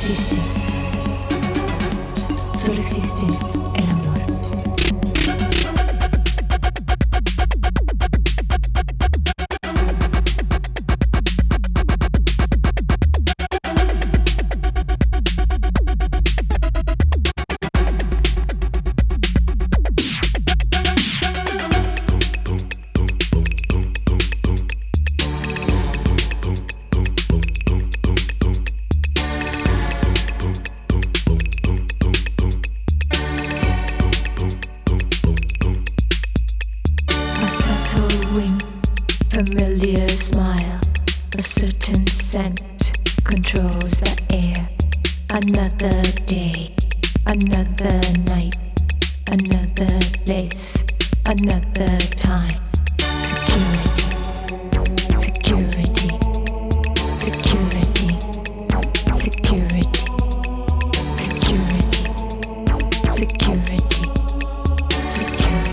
existe. Solo existe el amor. Familiar smile, a certain scent controls the air. Another day, another night, another place, another time. Security, security, security, security, security, security, security.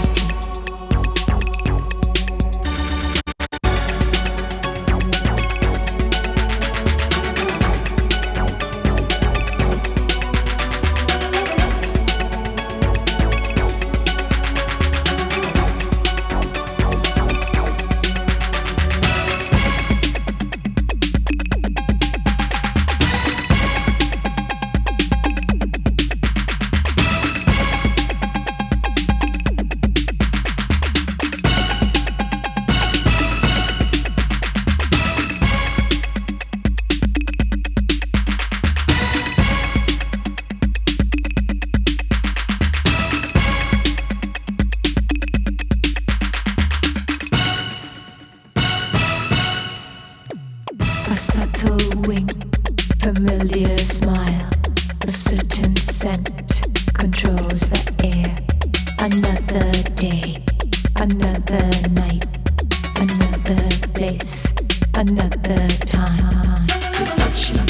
A subtle wink, familiar smile, a certain scent controls the air. Another day, another night, another place, another time. Seduction,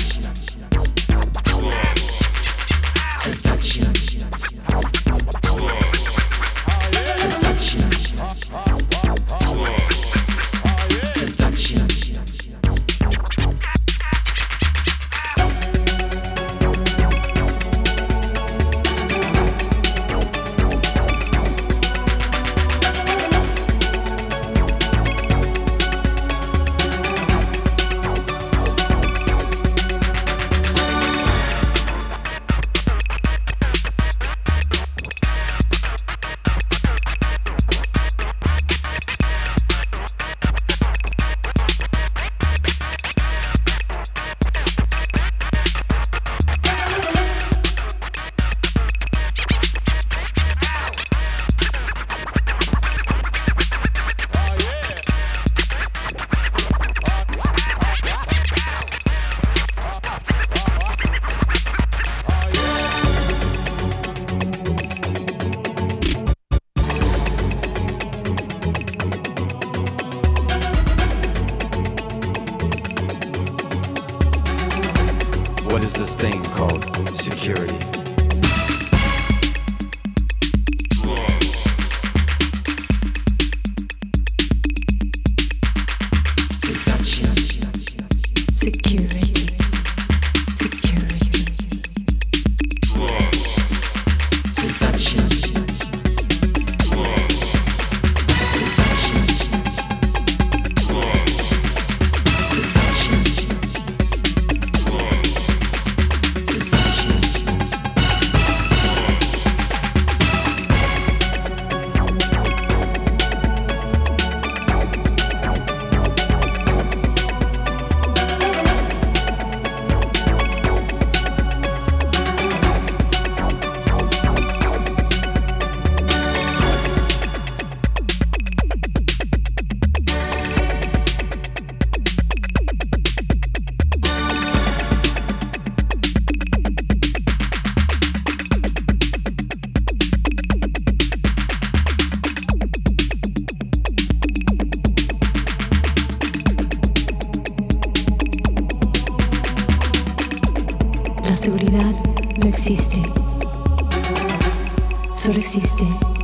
seduction, seduction, seduction. What is this thing called security? Seduction, security, security, seduction, seduction, La seguridad no existe, solo existe